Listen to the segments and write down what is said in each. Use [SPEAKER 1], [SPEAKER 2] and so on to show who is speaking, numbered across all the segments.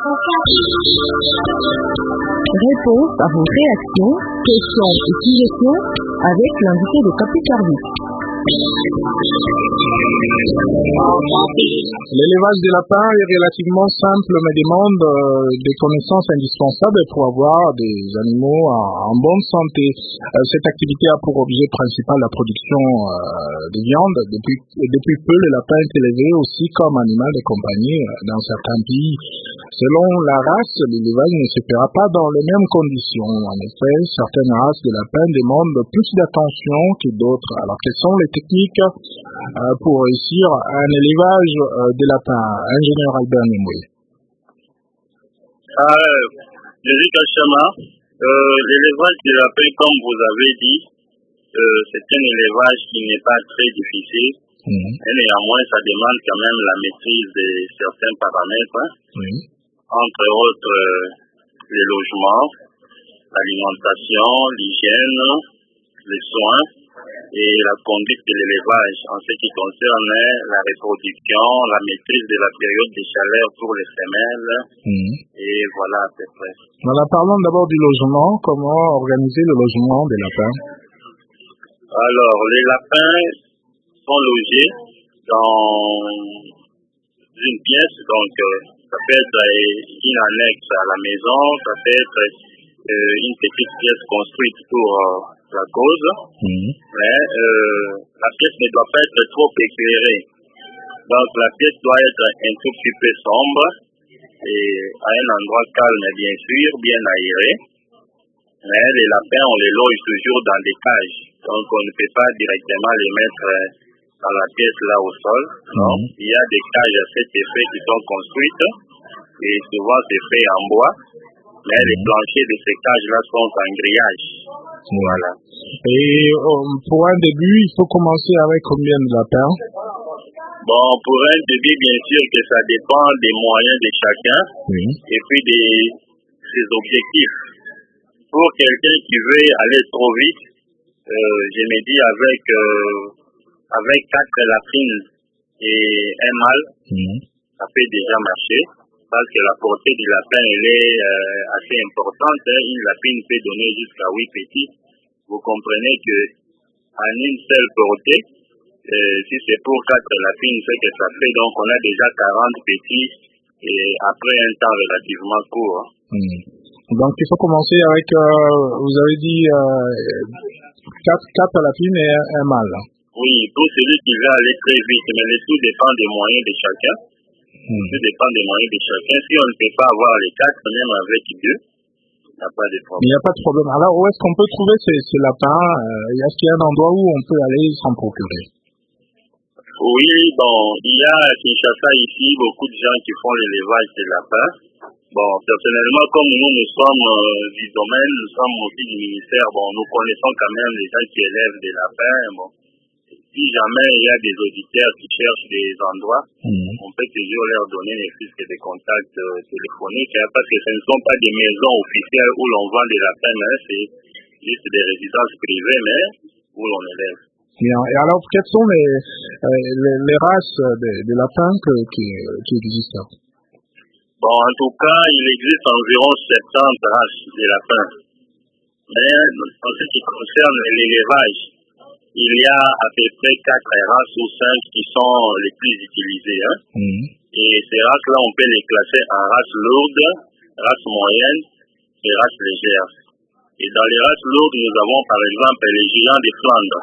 [SPEAKER 1] Réponse à vos réactions, questions et suggestions avec l'invité de Capi Service.
[SPEAKER 2] L'élevage des lapins est relativement simple mais demande des connaissances indispensables pour avoir des animaux en bonne santé. Cette activité a pour objet principal la production de viande. Depuis peu, le lapin est élevé aussi comme animal de compagnie dans certains pays. Selon la race, l'élevage ne se fera pas dans les mêmes conditions. En effet, certaines races de lapins demandent plus d'attention que d'autres. Alors, quelles sont les techniques pour réussir un élevage des lapins? Ingénieur Albert Nimoué.
[SPEAKER 3] Jésus Kachama, l'élevage des lapins, comme vous avez dit, c'est un élevage qui n'est pas très difficile. Et néanmoins, ça demande quand même la maîtrise de certains paramètres. Entre autres, les logements, l'alimentation, l'hygiène, les soins et la conduite de l'élevage en ce qui concerne la reproduction, la maîtrise de la période de chaleur pour les femelles. Et voilà à peu près.
[SPEAKER 2] Voilà, parlons d'abord du logement. Comment organiser le logement des lapins?
[SPEAKER 3] Alors, les lapins sont logés dans une pièce, donc ça peut être une annexe à la maison, ça peut être une petite pièce construite pour la cause, mais la pièce ne doit pas être trop éclairée. Donc la pièce doit être un tout petit peu sombre et à un endroit calme bien sûr, bien aéré. Mais les lapins, on les loge toujours dans des cages, donc on ne peut pas directement les mettre dans la pièce là au sol. Non, il y a des cages à cet effet qui sont construites et souvent c'est fait en bois, mais les planchers de ces cages-là sont en grillage. Voilà.
[SPEAKER 2] Et pour un début, il faut commencer avec combien de lapins?
[SPEAKER 3] Bon, pour un début, bien sûr que ça dépend des moyens de chacun et puis de ses objectifs. Pour quelqu'un qui veut aller trop vite, je me dis avec 4 lapines et un mâle, ça peut déjà marcher, parce que la portée du lapin elle est assez importante. Une lapine peut donner jusqu'à 8 petits. Vous comprenez que en une seule portée, si c'est pour 4 lapines, c'est que ça fait, donc on a déjà 40 petits et après un temps relativement court.
[SPEAKER 2] Donc il faut commencer avec, vous avez dit, 4 lapines et un mâle.
[SPEAKER 3] Oui, pour celui qui veut aller très vite, mais le tout dépend des moyens de chacun. Tout dépend des moyens de chacun. Si on ne peut pas avoir les 4, même avec 2, il n'y a pas de problème.
[SPEAKER 2] Il n'y a pas de problème. Alors, où est-ce qu'on peut trouver ces lapins? Est-ce qu'il y a un endroit où on peut aller s'en procurer?
[SPEAKER 3] Oui, bon, il y a à Kinshasa ici beaucoup de gens qui font l'élevage des lapins. Bon, personnellement, comme nous sommes du domaine, nous sommes aussi du ministère, bon, nous connaissons quand même les gens qui élèvent des lapins. Bon, si jamais il y a des auditeurs qui cherchent des endroits, on peut toujours leur donner les fiches des contacts téléphoniques, parce que ce ne sont pas des maisons officielles où l'on vend des lapins, mais c'est juste des résidences privées, mais où l'on élève.
[SPEAKER 2] Bien. Et alors, quelles sont les races des lapins qui existent?
[SPEAKER 3] Bon, en tout cas, il existe environ 70 races de lapins. Mais en ce qui concerne l'élevage, il y a à peu près 4 races ou 5 qui sont les plus utilisées. Et ces races-là, on peut les classer en races lourdes, races moyennes et races légères. Et dans les races lourdes, nous avons par exemple les géants des Flandres,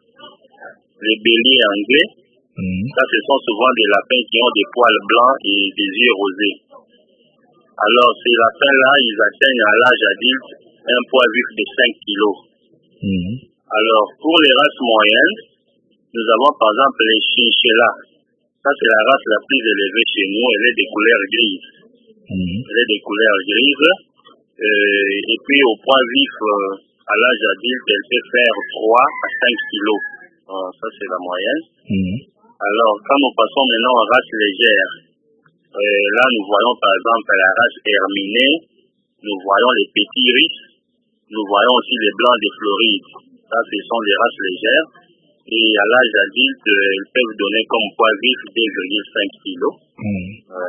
[SPEAKER 3] les béliers anglais. Ça, ce sont souvent des lapins qui ont des poils blancs et des yeux rosés. Alors, ces lapins-là, ils atteignent à l'âge adulte un poids vif de 5 kilos. Alors, pour les races moyennes, nous avons par exemple les chinchillas. Ça, c'est la race la plus élevée chez nous. Elle est de couleur grise. Elle est de couleur grise. Et puis, au poids vif, à l'âge adulte, elle peut faire 3 à 5 kilos. Ça, c'est la moyenne. Alors, quand nous passons maintenant aux races légères, là, nous voyons par exemple la race herminée, nous voyons les petits riches, nous voyons aussi les blancs de Floride. Ça, ce sont les races légères. Et à l'âge adulte, elles peuvent donner comme poids vif 2,5 kg.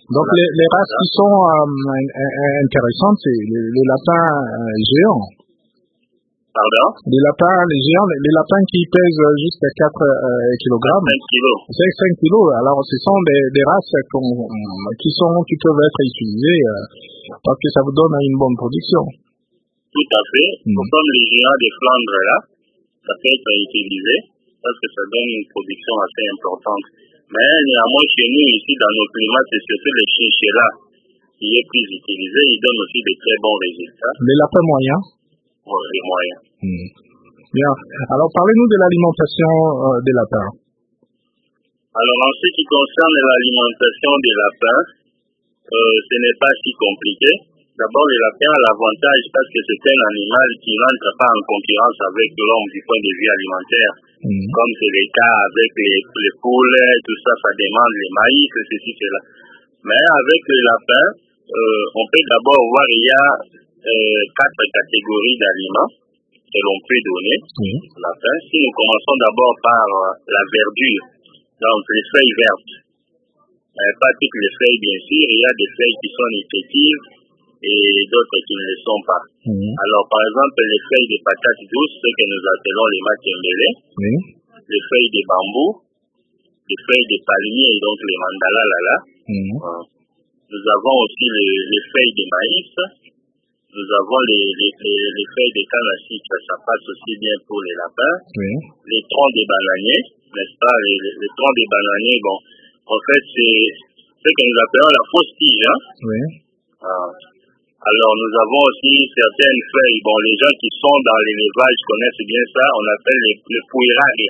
[SPEAKER 2] Donc les races qui sont intéressantes, c'est les lapins géants.
[SPEAKER 3] Pardon?
[SPEAKER 2] Les lapins qui pèsent jusqu'à 4 kg.
[SPEAKER 3] 5 kilos.
[SPEAKER 2] 5 kilos. Alors, ce sont des races qui peuvent être utilisées parce que ça vous donne une bonne production.
[SPEAKER 3] Tout à fait. Comme les géants des Flandres, là, ça peut être utilisé parce que ça donne une production assez importante. Mais néanmoins, chez nous, ici, dans nos climats, c'est surtout les chinchillas qui est plus utilisé. Ils donnent aussi de très bons résultats.
[SPEAKER 2] Les lapins moyens?
[SPEAKER 3] Les moyens.
[SPEAKER 2] Bien. Alors, parlez-nous de l'alimentation des lapins.
[SPEAKER 3] Alors, en ce qui concerne l'alimentation des lapins, ce n'est pas si compliqué. D'abord, les lapins ont l'avantage parce que c'est un animal qui n'entre pas en concurrence avec l'homme du point de vue alimentaire. Comme c'est le cas avec les poules, tout ça, ça demande les maïs, ceci, cela. Mais avec les lapins, on peut d'abord voir, il y a 4 catégories d'aliments que l'on peut donner aux lapins. Si nous commençons d'abord par la verdure, donc les feuilles vertes. Pas toutes les feuilles, bien sûr, il y a des feuilles qui sont nutritives et d'autres qui ne le sont pas. Alors, par exemple, les feuilles de patates douces, ce que nous appelons les matembele, les feuilles de bambou, les feuilles de palmier, donc les mandala. Nous avons aussi les feuilles de maïs. Nous avons les feuilles de canne à sucre, ça passe aussi bien pour les lapins. Les troncs des bananiers, n'est-ce pas? Les troncs des bananiers, bon, en fait, c'est ce que nous appelons la fausse tige. Alors, nous avons aussi certaines feuilles. Bon, les gens qui sont dans l'élevage connaissent bien ça. On appelle les pueraria.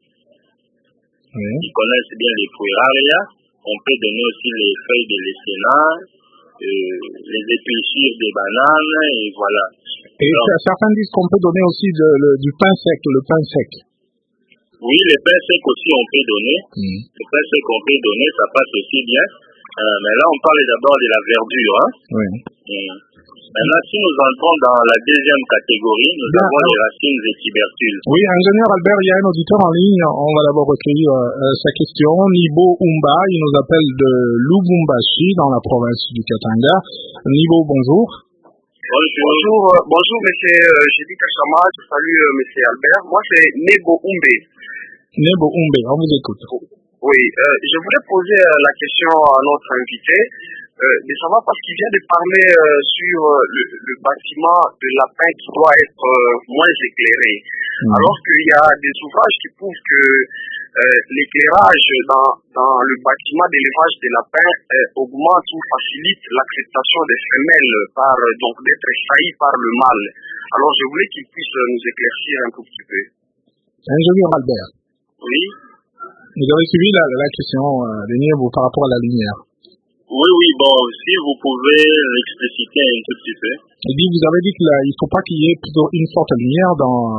[SPEAKER 3] Ils connaissent bien les pueraria. On peut donner aussi les feuilles de l'essena, les épluchures des bananes, et voilà.
[SPEAKER 2] Et donc, certains disent qu'on peut donner aussi du pain sec, le pain sec.
[SPEAKER 3] Oui, le pain sec aussi on peut donner. Le pain sec on peut donner, ça passe aussi bien. Mais là, on parle d'abord de la verdure. Maintenant, si nous entrons dans la deuxième catégorie, nous avons les racines et tubercules.
[SPEAKER 2] Oui, ingénieur Albert, il y a un auditeur en ligne. On va d'abord recueillir sa question. Nibo Umba, il nous appelle de Lubumbashi, dans la province du Katanga. Nibo, bonjour.
[SPEAKER 4] Bonjour, monsieur Jédi Kachama. Je salue monsieur Albert. Moi, c'est Nebo Umbe.
[SPEAKER 2] Nebo Umbe, on vous écoute.
[SPEAKER 4] Oui, je voulais poser la question à notre invité de savoir parce qu'il vient de parler sur le bâtiment de lapin qui doit être moins éclairé. Alors qu'il y a des ouvrages qui prouvent que l'éclairage dans le bâtiment d'élevage des lapins augmente ou facilite l'acceptation des femelles donc d'être saillies par le mâle. Alors je voulais qu'il puisse nous éclaircir un tout petit peu.
[SPEAKER 2] Ingénieur Albert.
[SPEAKER 4] Oui.
[SPEAKER 2] Vous avez suivi la question de Niebo par rapport à la lumière.
[SPEAKER 3] Oui, bon, si vous pouvez l'expliciter un tout petit peu.
[SPEAKER 2] Vous avez dit qu'il ne faut pas qu'il y ait plutôt une forte lumière dans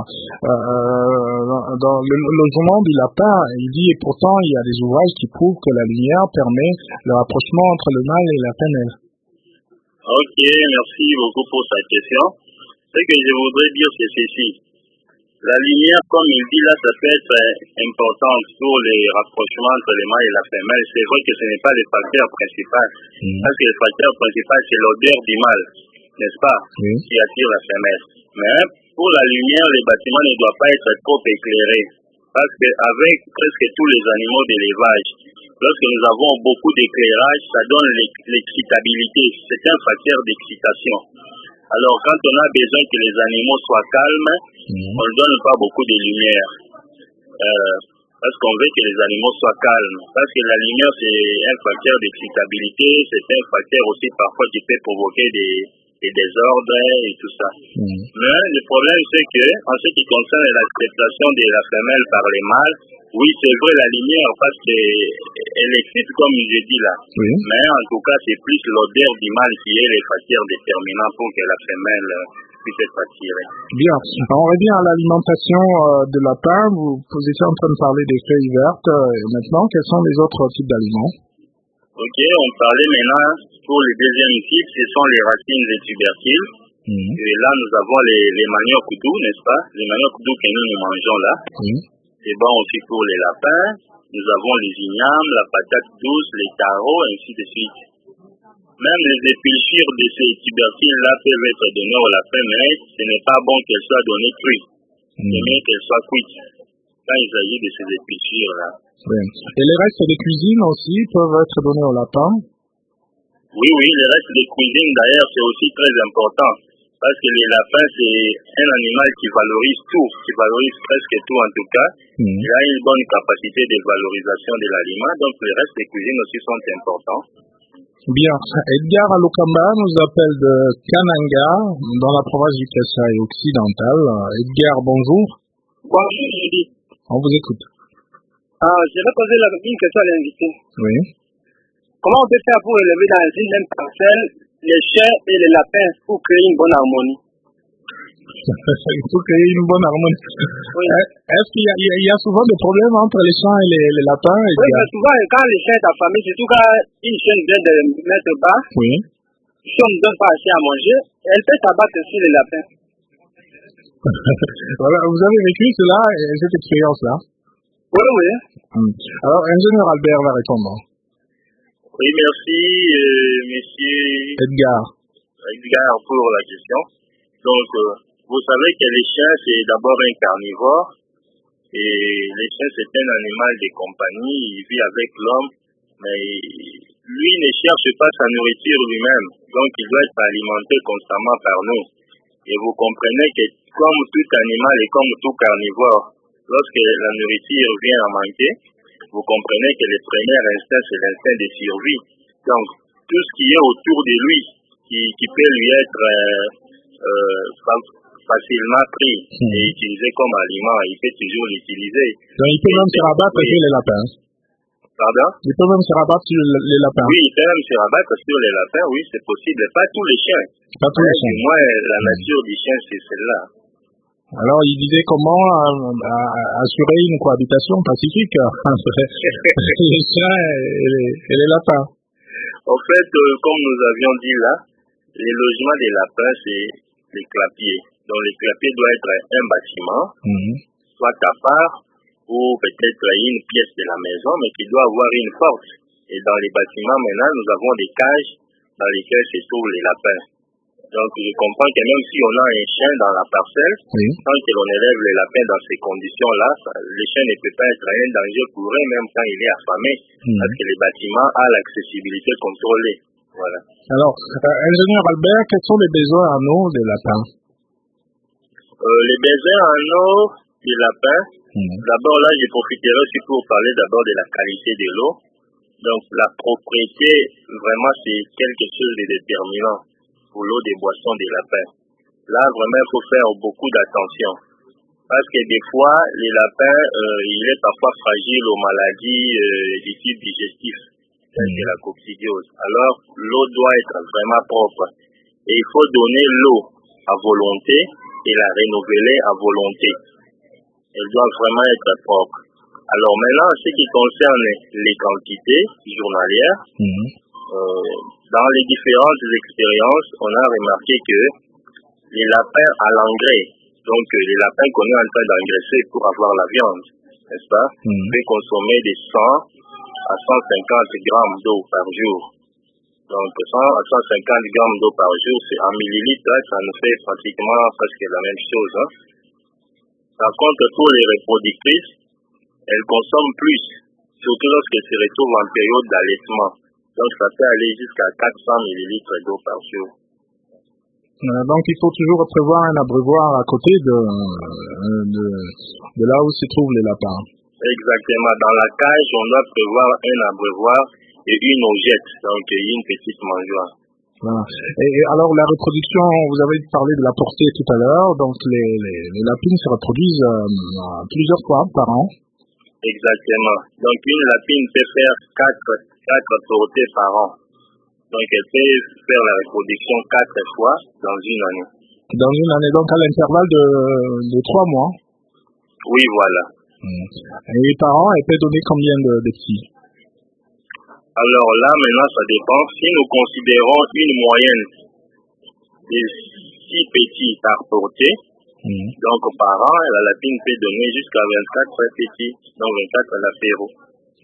[SPEAKER 2] le logement du lapin. Il dit, et pourtant, il y a des ouvrages qui prouvent que la lumière permet le rapprochement entre le mâle et la femelle.
[SPEAKER 3] Ok, merci beaucoup pour sa question. Ce que je voudrais dire, c'est ceci. La lumière, comme il dit là, ça peut être importante pour les rapprochements entre les mâles et la femelle. C'est vrai que ce n'est pas le facteur principal. Parce que le facteur principal, c'est l'odeur du mâle, n'est-ce pas, qui attire la femelle. Mais pour la lumière, les bâtiments ne doivent pas être trop éclairés. Parce qu'avec presque tous les animaux d'élevage, lorsque nous avons beaucoup d'éclairage, ça donne l'excitabilité. C'est un facteur d'excitation. Alors, quand on a besoin que les animaux soient calmes, on ne donne pas beaucoup de lumière. Parce qu'on veut que les animaux soient calmes. Parce que la lumière, c'est un facteur d'excitabilité, c'est un facteur aussi parfois qui peut provoquer des désordres et tout ça. Mais le problème, c'est que, en ce qui concerne l'acceptation de la femelle par les mâles, oui, c'est vrai la lumière, parce qu'elle excite, comme je dis là. Mais en tout cas, c'est plus l'odeur du mâle qui est le facteur déterminant pour que la femelle puisse être attirée.
[SPEAKER 2] Bien. On revient à l'alimentation de lapin. Vous étiez en train de parler des feuilles vertes. Maintenant, quels sont les autres types d'aliments?
[SPEAKER 3] Ok, on parlait maintenant pour le deuxième type, ce sont les racines et tubercules. Et là, nous avons les maniocs doux, n'est-ce pas? Les maniocs doux que nous mangeons là. C'est bon aussi pour les lapins. Nous avons les ignames, la patate douce, les tarots, ainsi de suite. Même les épluchures de ces tubercules-là peuvent être données au lapin, mais ce n'est pas bon qu'elles soient données crues. C'est mieux qu'elles soient cuites. Quand il s'agit de ces épluchures-là.
[SPEAKER 2] Oui. Et les restes de cuisine aussi peuvent être donnés au lapin?
[SPEAKER 3] Oui, les restes de cuisine, d'ailleurs, c'est aussi très important. Parce que les lapins, c'est un animal qui valorise tout, qui valorise presque tout en tout cas. Il a une bonne capacité de valorisation de l'aliment, donc les restes de cuisine aussi sont importants.
[SPEAKER 2] Bien. Edgar Alokamba nous appelle de Kananga, dans la province du Kasaï occidental. Edgar, bonjour.
[SPEAKER 5] Bonjour, Judy.
[SPEAKER 2] On vous écoute.
[SPEAKER 5] Je vais poser une question à l'invité.
[SPEAKER 2] Oui.
[SPEAKER 5] Comment on peut faire pour élever dans une même parcelle les chiens et les lapins pour créer une bonne harmonie?
[SPEAKER 2] Il faut créer une bonne harmonie.
[SPEAKER 5] Oui.
[SPEAKER 2] Est-ce qu'il y a souvent des problèmes entre les chiens et les lapins?
[SPEAKER 5] Oui, mais souvent, quand les chiens sont affamés, surtout quand une chienne vient de mettre bas, si on ne donne pas assez à manger, elle peut s'abattre sur les lapins.
[SPEAKER 2] Voilà, vous avez vécu cela, cette expérience-là?
[SPEAKER 5] Oui.
[SPEAKER 2] Alors, ingénieur Albert va répondre.
[SPEAKER 3] Oui, merci, monsieur
[SPEAKER 2] Edgar,
[SPEAKER 3] pour la question. Donc, vous savez que les chiens, c'est d'abord un carnivore. Et les chiens, c'est un animal de compagnie. Il vit avec l'homme. Mais lui ne cherche pas sa nourriture lui-même. Donc, il doit être alimenté constamment par nous. Et vous comprenez que comme tout animal et comme tout carnivore, lorsque la nourriture vient à manquer, vous comprenez que le premier instinct, c'est l'instinct de survie. Donc, tout ce qui est autour de lui, qui peut lui être facilement pris et utilisé comme aliment, il peut toujours l'utiliser.
[SPEAKER 2] Donc, il peut même se rabattre sur les lapins.
[SPEAKER 3] Pardon?
[SPEAKER 2] Il peut même se rabattre sur les lapins.
[SPEAKER 3] Oui, il peut même se rabattre sur les lapins, oui, c'est possible. Pas tous les chiens.
[SPEAKER 2] Pas tous les chiens.
[SPEAKER 3] Du moins, la nature du chien, c'est celle-là.
[SPEAKER 2] Alors, il disait comment assurer une cohabitation pacifique entre les chiens et les lapins.
[SPEAKER 3] En fait, comme nous avions dit là, les logements des lapins, c'est les clapiers. Donc, les clapiers doivent être un bâtiment, soit à part, ou peut-être une pièce de la maison, mais qui doit avoir une porte. Et dans les bâtiments, maintenant, nous avons des cages dans lesquelles se trouvent les lapins. Donc, je comprends que même si on a un chien dans la parcelle, tant que l'on élève les lapins dans ces conditions-là, le chien ne peut pas être un danger pour eux, même quand il est affamé, parce que les bâtiments ont l'accessibilité contrôlée. Voilà.
[SPEAKER 2] Alors, ingénieur Albert, quels sont les besoins en eau des lapins?
[SPEAKER 3] Les besoins en eau des lapins, d'abord là, je profiterai aussi pour parler d'abord de la qualité de l'eau. Donc, la propriété, vraiment, c'est quelque chose de déterminant pour l'eau des boissons des lapins. Là, vraiment, il faut faire beaucoup d'attention. Parce que des fois, les lapins, il est parfois fragile aux maladies du type digestif, telles que la coccidiose. Alors, l'eau doit être vraiment propre. Et il faut donner l'eau à volonté et la renouveler à volonté. Elle doit vraiment être propre. Alors maintenant, en ce qui concerne les quantités journalières, dans les différentes expériences, on a remarqué que les lapins à l'engrais, donc les lapins qu'on est en train d'engraisser pour avoir la viande, n'est-ce pas, peuvent consommer des 100 à 150 grammes d'eau par jour. Donc 100 à 150 grammes d'eau par jour, c'est en millilitres, là, ça nous fait pratiquement presque la même chose. Par contre, pour les reproductrices, elles consomment plus, surtout lorsqu'elles se retrouvent en période d'allaitement. Donc ça peut aller jusqu'à 400 millilitres d'eau par jour.
[SPEAKER 2] Donc il faut toujours prévoir un abreuvoir à côté de là où se trouvent les lapins.
[SPEAKER 3] Exactement. Dans la cage, on doit prévoir un abreuvoir et une augette, donc une petite mangeoire.
[SPEAKER 2] Voilà. Et alors la reproduction, vous avez parlé de la portée tout à l'heure, donc les lapines se reproduisent plusieurs fois par an.
[SPEAKER 3] Exactement. Donc une lapine peut faire 4 portées par an. Donc elle peut faire la reproduction 4 fois dans une année.
[SPEAKER 2] Dans une année, donc à l'intervalle de 3 mois.
[SPEAKER 3] Oui, voilà.
[SPEAKER 2] Et par an, elle peut donner combien de petits?
[SPEAKER 3] Alors là, maintenant, ça dépend. Si nous considérons une moyenne de 6 petits par portée, donc par an, la lapine peut donner jusqu'à 24 petits, donc 24 à l'apéro.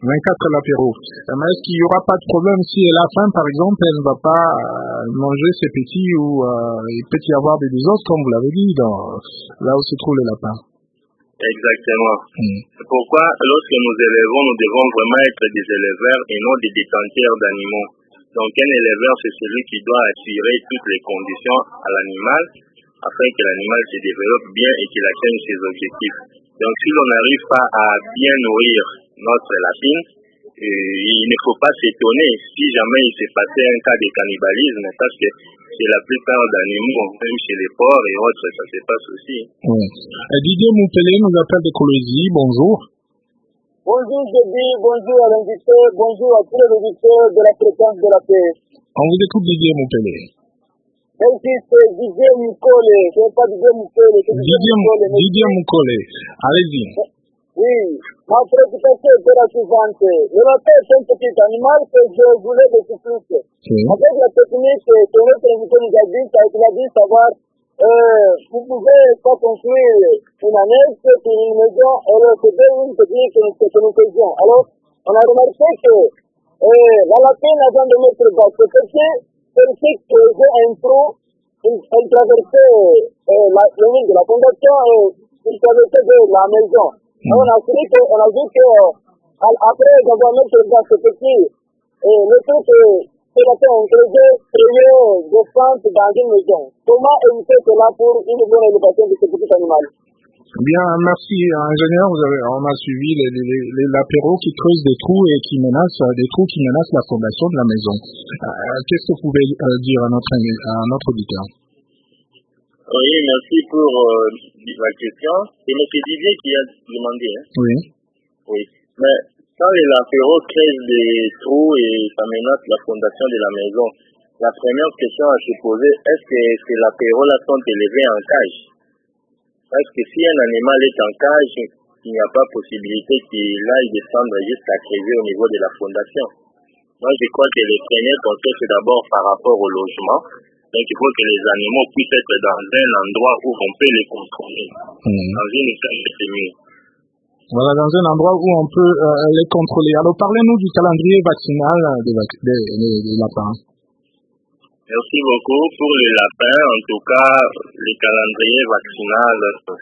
[SPEAKER 2] 24 l'apéro. Mais est-ce qu'il n'y aura pas de problème si à la fin, par exemple, elle ne va pas manger ses petits ou il peut y avoir des désordres, comme vous l'avez dit, là où se trouve le lapin?
[SPEAKER 3] Exactement. C'est pourquoi, lorsque nous élevons, nous devons vraiment être des éleveurs et non des détenteurs d'animaux. Donc, un éleveur, c'est celui qui doit assurer toutes les conditions à l'animal afin que l'animal se développe bien et qu'il atteigne ses objectifs. Donc, si l'on n'arrive pas à bien nourrir notre lapine, il ne faut pas s'étonner si jamais il s'est passé un cas de cannibalisme, parce que chez la plupart d'animaux, même chez les porcs et autres, ça se passe aussi.
[SPEAKER 2] Oui. Didier Moupelé nous appelle de Colosie. Bonjour.
[SPEAKER 5] Bonjour Jésus, bonjour à l'invité, bonjour à tous les auditeurs de la fréquence de la paix.
[SPEAKER 2] On vous écoute, Didier Moupelé.
[SPEAKER 5] Merci, c'est Didier Moukole, c'est pas Didier Moukole, c'est
[SPEAKER 2] Didier Moukole, allez-y.
[SPEAKER 5] Oui, ma préoccupation était la suivante. Le lapin est un petit animal que je voulais découvrir. Avec la technique que notre invité nous a dit, il a dit savoir, vous pouvez pas construire une annexe sur une maison, alors c'est une technique que nous faisions. Alors, on a remarqué que la lapine avant de mettre le bas, c'est ce que j'ai un trou, elle traversait le ligne de la fondation et il traversait de la maison. On a vu que après avoir mis le bas, c'est petit, le truc c'est la paix inclusée, créer des fentes dans une maison. Comment éviter cela pour une bonne éducation de ce petit animal?
[SPEAKER 2] Bien, merci ingénieur, on a suivi l'apéro qui creuse des trous et qui menacent la fondation de la maison. Qu'est-ce que vous pouvez dire à notre auditeur?
[SPEAKER 3] Oui, merci pour la question. C'est M. Didier qui a demandé. Hein?
[SPEAKER 2] Oui.
[SPEAKER 3] Oui. Mais quand les lapéros créent des trous et ça menace la fondation de la maison, la première question à se poser, est-ce que ces lapéros-là sont élevés en cage? Parce que si un animal est en cage, il n'y a pas possibilité qu'il aille descendre jusqu'à creuser au niveau de la fondation. Moi, je crois que le premier conseil, c'est d'abord par rapport au logement. Donc, il faut que les animaux puissent être dans un endroit où on peut les contrôler. Dans une salle de murs.
[SPEAKER 2] Voilà, dans un endroit où on peut les contrôler. Alors, parlez-nous du calendrier vaccinal des lapins.
[SPEAKER 3] Merci beaucoup. Pour les lapins, en tout cas, le calendrier vaccinal,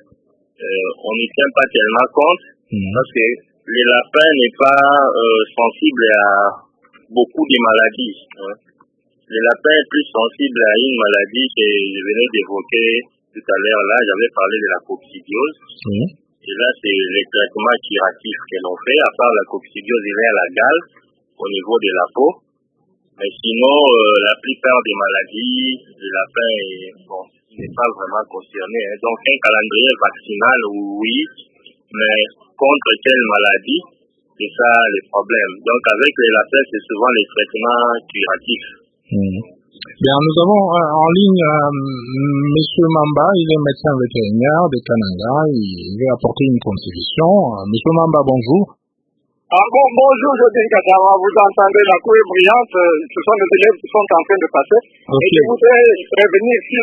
[SPEAKER 3] on n'y tient pas tellement compte parce que les lapins n'est pas sensible à beaucoup de maladies. Hein. Le lapin est plus sensible à une maladie que je venais d'évoquer tout à l'heure. Là, j'avais parlé de la coccidiose. Et là, c'est les traitements curatifs que l'on fait. À part la coccidiose, il y a la gale au niveau de la peau. Mais sinon, la plupart des maladies, le lapin n'est pas vraiment concerné. Hein. Donc, un calendrier vaccinal, oui, mais contre quelle maladie? C'est ça le problème. Donc, avec les lapins, c'est souvent les traitements curatifs.
[SPEAKER 2] Bien, nous avons en ligne Monsieur Mamba, il est médecin vétérinaire de Canada, il veut apporter une contribution. Monsieur Mamba, bonjour.
[SPEAKER 5] Bonjour, Jodin Katama, vous entendez la cour brillante, ce sont les élèves qui sont en train de passer. Okay. Et je voudrais revenir sur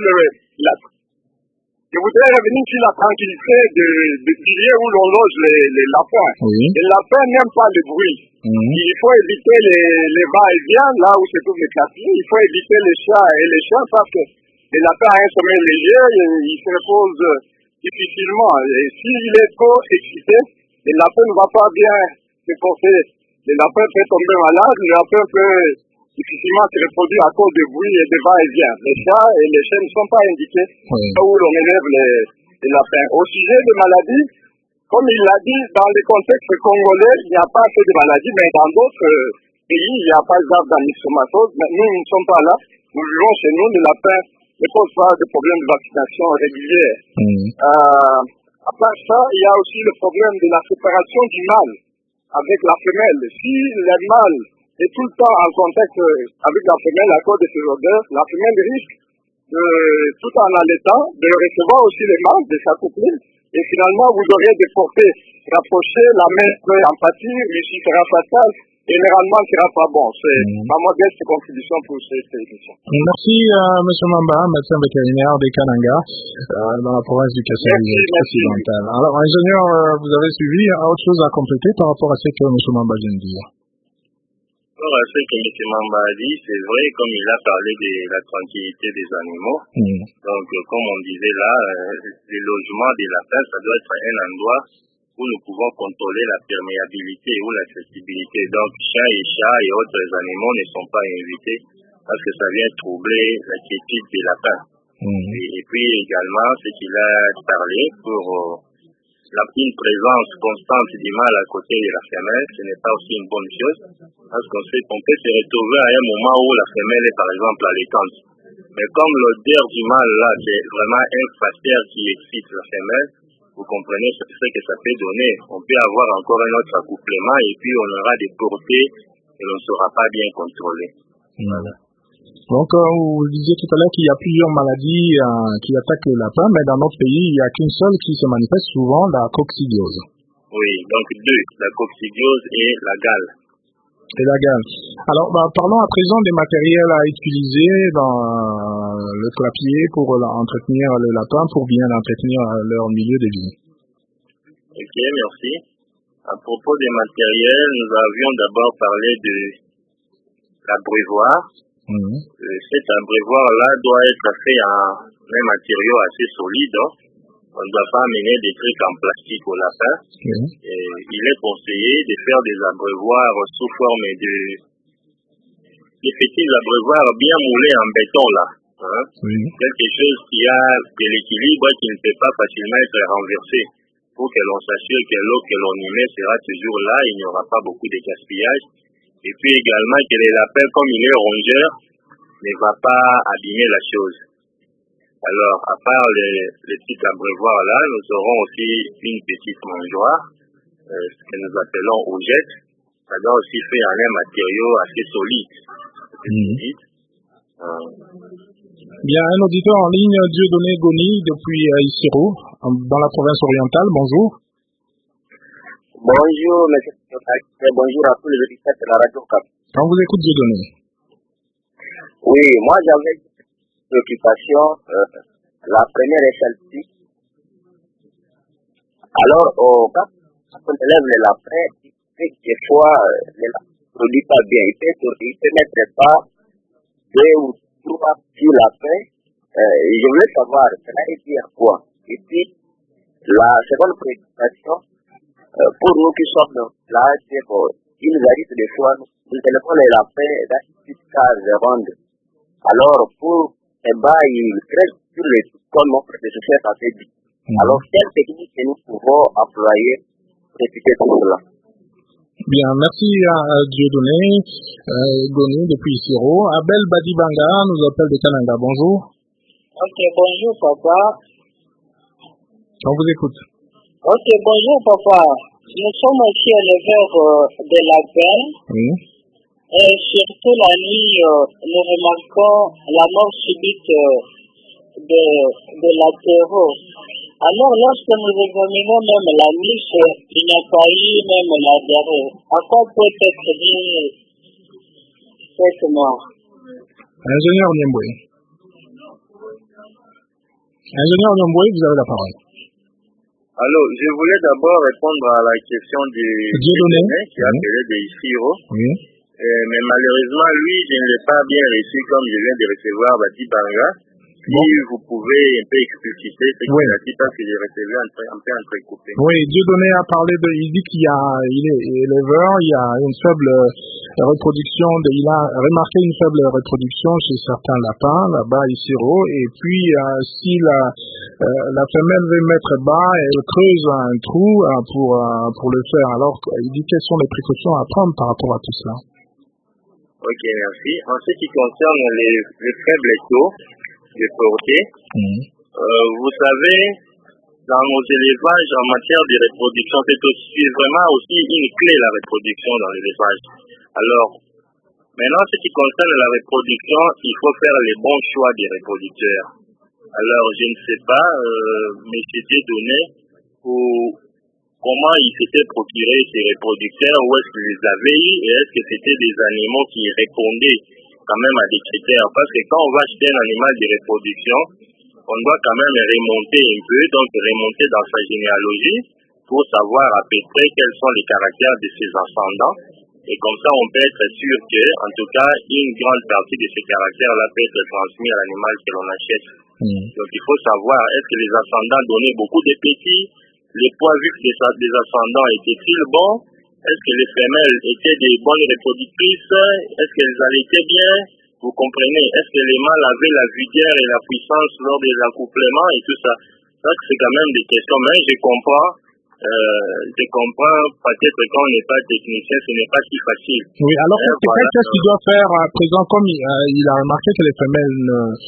[SPEAKER 5] la tranquillité du lieu où l'on loge les lapins. Oui. Les lapins n'aiment pas le bruit. Il faut éviter les va-et-vient, là où se trouvent les quartiers. Il faut éviter les chats et les chiens parce que les lapins ont un sommeil léger, ils se reposent difficilement. Et s'il est trop excité, le lapin ne va pas bien se porter. Le lapin peut tomber malade, le lapin peut difficilement se reproduire à cause de bruit et de va-et-vient. Les chats et les chiens ne sont pas indiqués où l'on élève les lapins. Au sujet des maladies, comme il l'a dit, dans le contexte congolais, il n'y a pas assez de maladies, mais dans d'autres pays, il n'y a pas exemple d'anixomatose. Mais nous ne sommes pas là. Nous vivons chez nous, les lapins ne posent pas de problème de vaccination régulière. À part ça, il y a aussi le problème de la séparation du mâle avec la femelle. Si le mâle est tout le temps en contact avec la femelle à cause de ses odeurs, la femelle risque, tout en allaitant, de recevoir aussi les mâles de sa copine. Et finalement, vous aurez des portées rapprochées, la main peut en pâtir, mais ce sera fatal généralement, ce ne sera pas bon. C'est ma modeste contribution pour cette émission.
[SPEAKER 2] Merci, M. Mamba, médecin vétérinaire des Kananga, dans la province du Kasaï occidental. Alors, ingénieur, vous avez suivi autre chose à compléter par rapport à ce que M. Mamba vient de dire?
[SPEAKER 3] Pour ce que M. Mamba a dit, c'est vrai, comme il a parlé de la tranquillité des animaux. Donc, comme on disait là, le logement des lapins, ça doit être un endroit où nous pouvons contrôler la perméabilité ou l'accessibilité. Donc, chiens et chats et autres animaux ne sont pas invités parce que ça vient troubler la quiétude des lapins. Et puis également, ce qu'il a parlé pour une présence constante du mâle à côté de la femelle, ce n'est pas aussi une bonne chose parce qu'on sait qu'on peut se retrouver à un moment où la femelle est par exemple allaitante. Mais comme l'odeur du mâle là, c'est vraiment un facteur qui excite la femelle, vous comprenez ce que ça peut donner. On peut avoir encore un autre accouplement et puis on aura des portées et on ne sera pas bien contrôlé.
[SPEAKER 2] Voilà. Donc, vous disiez tout à l'heure qu'il y a plusieurs maladies qui attaquent les lapins, mais dans notre pays, il n'y a qu'une seule qui se manifeste souvent, la coccidiose.
[SPEAKER 3] Oui, donc deux, la coccidiose et la gale.
[SPEAKER 2] Et la gale. Alors, parlons à présent des matériels à utiliser dans le clapier pour entretenir le lapin, pour bien entretenir leur milieu de vie.
[SPEAKER 3] Ok, merci. À propos des matériels, nous avions d'abord parlé de l'abreuvoir. Cet abreuvoir-là doit être fait en un matériau assez solide. On ne doit pas amener des trucs en plastique au lapin. Et il est conseillé de faire des abreuvoirs sous forme des petits abreuvoirs bien moulés en béton là. Quelque chose qui a de l'équilibre et qui ne peut pas facilement être renversé pour que l'on s'assure que l'eau que l'on y met sera toujours là, il n'y aura pas beaucoup de gaspillage. Et puis également que les lapins, comme il est rongeur, ne va pas abîmer la chose. Alors, à part les petits abreuvoirs là, nous aurons aussi une petite mangeoire, ce que nous appelons ougette. Ça doit aussi faire un matériau assez solide.
[SPEAKER 2] Bien, un auditeur en ligne, Dieudonné Goni, depuis Isiro, dans la province orientale. Bonjour.
[SPEAKER 6] Bonjour, monsieur. Bonjour à tous les auditeurs de la radio Cap.
[SPEAKER 2] On vous écoute, Dieudonné.
[SPEAKER 6] Oui, moi j'avais une préoccupation. La première est celle-ci. Alors, quand on élève les lapins, des fois, les lapins ne produisent pas bien. Ils ne mettent pas 2 ou 3 petits lapins. Je voulais savoir, cela est dit à quoi? Et puis, la seconde préoccupation, pour nous qui sommes là, c'est qu'il nous arrive des fois, nous élevons les lapins dans une petite case ronde. Alors, pour ils crèvent sur les comme mon prédécesseur avait dit. Alors, quelle technique que nous pouvons employer pour éviter tout cela?
[SPEAKER 2] Bien, merci à Dieudonné Goni depuis Isiro. Abel Badibanga nous appelle de Kananga. Bonjour.
[SPEAKER 7] Ok, bonjour papa.
[SPEAKER 2] On vous écoute.
[SPEAKER 7] Ok, bonjour papa. Nous sommes aussi éleveurs de lapins. Et surtout la nuit, nous remarquons la mort subite de l'apéro. Alors, lorsque nous examinons même la niche, il n'y a pas eu même la diarrhée. À quoi peut être liée cette mort?
[SPEAKER 2] Ingénieur Niemboué. Ingénieur Niemboué, vous avez la parole.
[SPEAKER 3] Alors, je voulais d'abord répondre à la question du Dieudonné qui a appelé de Isiro. Mais malheureusement, lui, je ne l'ai pas bien reçu comme je viens de recevoir Badi Banga. Si vous pouvez un peu expliciter ce qu'il a dit, parce que j'ai recevé un peu entrecoupé.
[SPEAKER 2] Oui, Dieudonné a parlé il dit qu'il est éleveur, il y a une faible reproduction, il a remarqué une faible reproduction chez certains lapins, là-bas, Isiro, et puis si la femelle veut mettre bas, elle creuse un trou pour le faire. Alors, il dit quelles sont les précautions à prendre par rapport à tout cela.
[SPEAKER 3] Ok, merci. En ce qui concerne les faibles taux de portée, vous savez, dans nos élevages en matière de reproduction, c'est vraiment aussi une clé la reproduction dans l'élevage. Alors, maintenant, ce qui concerne la reproduction, il faut faire les bons choix des reproducteurs. Alors, je ne sais pas, mais c'était donné pour comment ils s'étaient procurés ces reproducteurs, où est-ce qu'ils les avaient eu, et est-ce que c'était des animaux qui répondaient quand même à des critères. Parce que quand on va acheter un animal de reproduction, on doit quand même remonter un peu, donc remonter dans sa généalogie pour savoir à peu près quels sont les caractères de ses ascendants. Et comme ça, on peut être sûr que, en tout cas, une grande partie de ces caractères-là peut être transmis à l'animal que l'on achète. Donc il faut savoir, est-ce que les ascendants donnaient beaucoup de petits, les poids vifs des ascendants étaient-ils bons, est-ce que les femelles étaient des bonnes reproductrices, est-ce qu'elles allaitaient bien, vous comprenez, est-ce que les mâles avaient la vigueur et la puissance lors des accouplements et tout ça. Ça, c'est quand même des questions, mais je comprends peut-être quand on n'est pas technicien, ce n'est pas si facile.
[SPEAKER 2] Oui, alors qu'est-ce qu'il doit faire à présent, comme il a remarqué que les femelles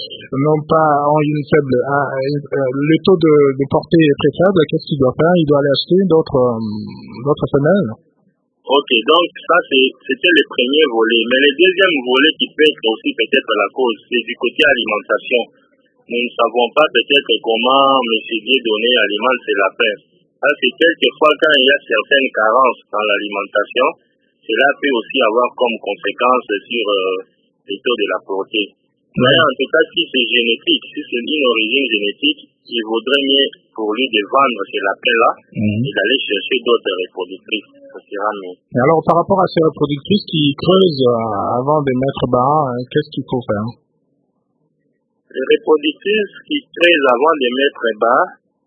[SPEAKER 2] ont une faible, le taux de portée est très faible, qu'est-ce qu'il doit faire? Il doit aller acheter d'autres femelles?
[SPEAKER 3] Ok, donc ça c'était le premier volet. Mais le deuxième volet qui peut être aussi peut-être la cause, c'est du côté alimentation. Nous ne savons pas peut-être comment M. donner alimente ses lapins. Parce que quelquefois, quand il y a certaines carences dans l'alimentation, cela peut aussi avoir comme conséquence sur les taux de la portée. Mais en tout cas, si c'est génétique, si c'est une origine génétique, il vaudrait mieux pour lui de vendre ces lapins-là et d'aller chercher d'autres reproductrices. Ça sera mieux.
[SPEAKER 2] Et alors, par rapport à ces reproductrices qui creusent avant de mettre bas, qu'est-ce qu'il faut faire?
[SPEAKER 3] Les reproductrices qui creusent avant de mettre bas,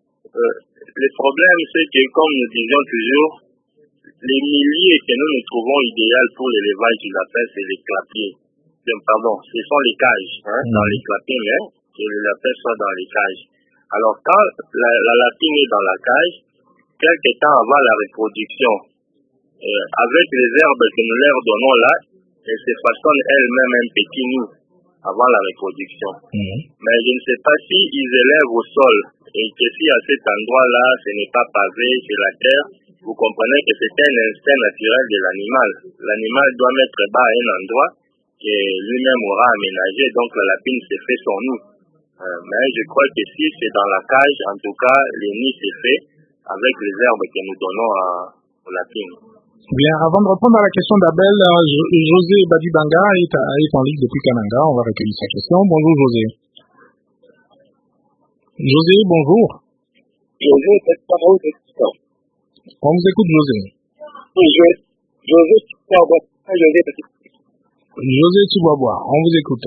[SPEAKER 3] le problème, c'est que, comme nous disions toujours, les milieux que nous trouvons idéal pour l'élevage du lapin, c'est les clapiers. Pardon, ce sont les cages. Dans les clapiers, mais que le lapin soit dans les cages. Alors, quand la lapine est dans la cage, quelque temps avant la reproduction, avec les herbes que nous leur donnons là, elles se façonnent elles-mêmes un petit nid avant la reproduction. Mais je ne sais pas si ils élèvent au sol et que si à cet endroit-là, ce n'est pas pavé, c'est la terre, vous comprenez que c'est un instinct naturel de l'animal. L'animal doit mettre bas à un endroit que lui-même aura aménagé, donc la lapine se fait son nid. Mais je crois que si c'est dans la cage, en tout cas, le nid se fait avec les herbes que nous donnons aux lapines.
[SPEAKER 2] Bien, avant de répondre à la question d'Abel, José Badibanga est en ligne depuis Kananga. On va recueillir sa question. Bonjour José. José, bonjour.
[SPEAKER 6] José, cette parole de temps.
[SPEAKER 2] On vous écoute, José.
[SPEAKER 6] Oui, José,
[SPEAKER 2] José Tibois, on vous écoute.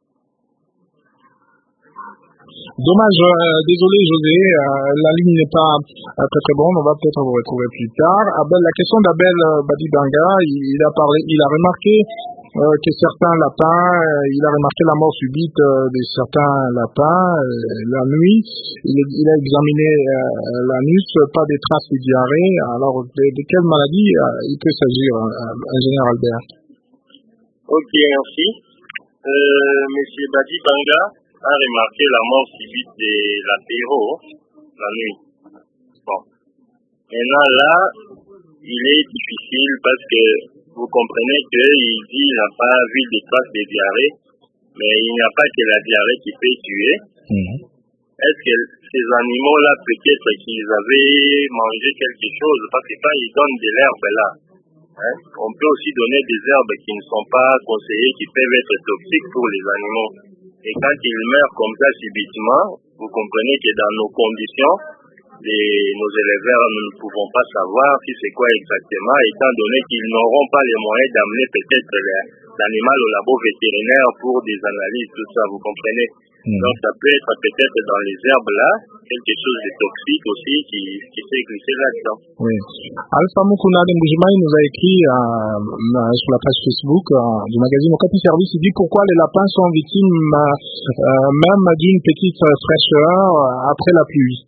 [SPEAKER 2] Dommage, désolé José, la ligne n'est pas très bonne, on va peut-être vous retrouver plus tard. La question d'Abel Badibanga, il a remarqué que certains lapins, il a remarqué la mort subite de certains lapins la nuit. Il a examiné l'anus, pas de traces de diarrhée. Alors, de quelle maladie il peut s'agir, ingénieur Albert?
[SPEAKER 3] Ok, merci. Monsieur Badibanga a remarqué la mort subite de l'apéro la nuit. Bon. Maintenant là, il est difficile parce que vous comprenez qu'il dit qu'il n'a pas vu de traces de diarrhée, mais il n'y a pas que la diarrhée qui peut tuer. Est-ce que ces animaux-là, peut-être qu'ils avaient mangé quelque chose, parce que quand ils donnent de l'herbe là, on peut aussi donner des herbes qui ne sont pas conseillées, qui peuvent être toxiques pour les animaux. Et quand ils meurent comme ça subitement, vous comprenez que dans nos conditions, nos éleveurs, nous ne pouvons pas savoir si c'est quoi exactement, étant donné qu'ils n'auront pas les moyens d'amener peut-être l'animal au labo vétérinaire pour des analyses, tout ça, vous comprenez. Donc ça peut être peut-être dans les herbes là, quelque chose de toxique aussi qui s'est glissé là-dedans.
[SPEAKER 2] Oui. Alpha Mukuna de Mbujimai nous a écrit sur la page Facebook du magazine Okapi Service, il dit pourquoi les lapins sont victimes même d'une petite fraîcheur après la pluie.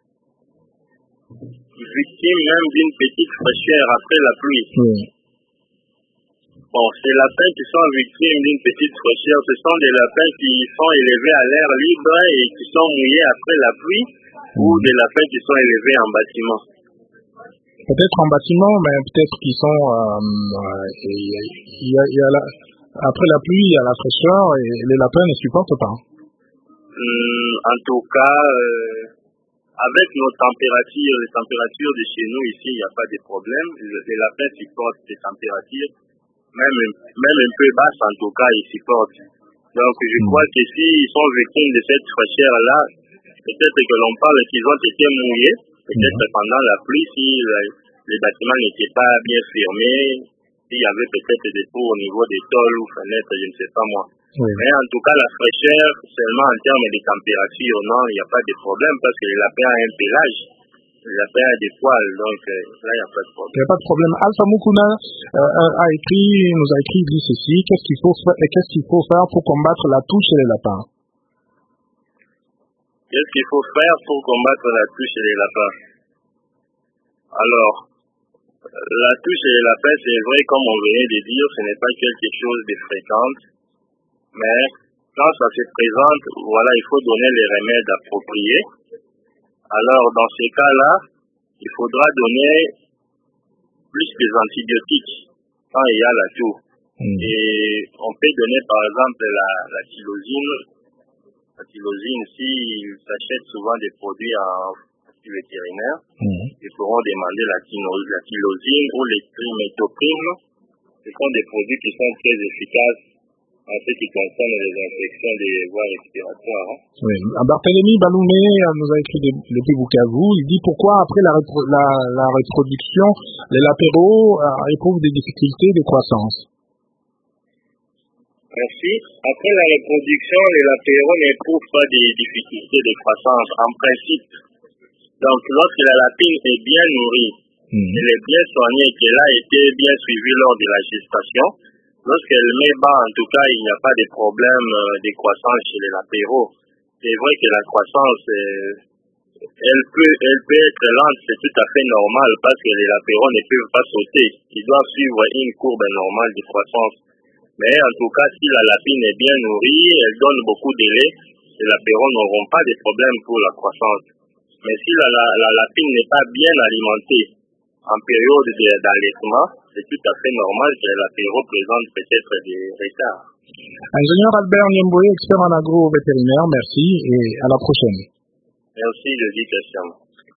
[SPEAKER 3] Victimes même d'une petite fraîcheur après la pluie. Bon, ces lapins qui sont victimes d'une petite fraîcheur, ce sont des lapins qui sont élevés à l'air libre et qui sont mouillés après la pluie, ou des lapins qui sont élevés en bâtiment.
[SPEAKER 2] Peut-être en bâtiment, mais peut-être qu'ils sont... après la pluie, il y a la fraîcheur et les lapins ne supportent pas.
[SPEAKER 3] En tout cas, avec nos températures, les températures de chez nous ici, il n'y a pas de problème. Les lapins supportent des températures, même un peu basses en tout cas, ils supportent. Donc je crois que s'ils sont victimes de cette fraîcheur-là, peut-être que l'on parle qu'ils ont été mouillés, peut-être pendant la pluie, si les bâtiments n'étaient pas bien fermés, s'il y avait peut-être des trous au niveau des tôles ou fenêtres, je ne sais pas moi. Oui. Mais en tout cas, la fraîcheur, seulement en termes de température, non, il n'y a pas de problème parce que le lapin a un pelage, le lapin a des poils, donc là, il n'y a pas de problème.
[SPEAKER 2] Il n'y a pas de problème. Alpha Mukuna nous a écrit, dit ceci, qu'est-ce qu'il faut faire pour combattre la toux chez les lapins?
[SPEAKER 3] Qu'est-ce qu'il faut faire pour combattre la toux chez les lapins? Alors, la toux chez les lapins, c'est vrai, comme on venait de dire, ce n'est pas quelque chose de fréquent, mais quand ça se présente, voilà, il faut donner les remèdes appropriés. Alors, dans ces cas-là, il faudra donner plus des antibiotiques quand il y a la toux. Et on peut donner par exemple la tylosine. La tylosine, s'ils s'achètent souvent des produits en vétérinaire, ils pourront demander la tylosine ou les trimethoprim. Ce sont des produits qui sont très efficaces en ce qui concerne les infections des voies respiratoires.
[SPEAKER 2] Oui. Barthélemy Baloumé nous a écrit depuis Bukavu. Il dit pourquoi après la reproduction, les lapéraux éprouvent des difficultés de croissance.
[SPEAKER 3] Merci. Après la reproduction, les lapéraux n'éprouvent pas des difficultés de croissance en principe. Donc lorsque la lapine est bien nourrie, elle est bien soignée, qu'elle a été bien suivie lors de la gestation, lorsqu'elle met bas, en tout cas, il n'y a pas de problème de croissance chez les lapéraux. C'est vrai que la croissance, elle peut être lente, c'est tout à fait normal parce que les lapéraux ne peuvent pas sauter. Ils doivent suivre une courbe normale de croissance. Mais en tout cas, si la lapine est bien nourrie, elle donne beaucoup de lait, les lapéraux n'auront pas de problème pour la croissance. Mais si la lapine n'est pas bien alimentée en période d'allaitement, c'est tout à fait normal que les lapéraux présentent peut-être des retards.
[SPEAKER 2] Ingénieur Albert Niemboye, expert en agro-vétérinaire, merci et à la prochaine.
[SPEAKER 3] Merci, je dis question.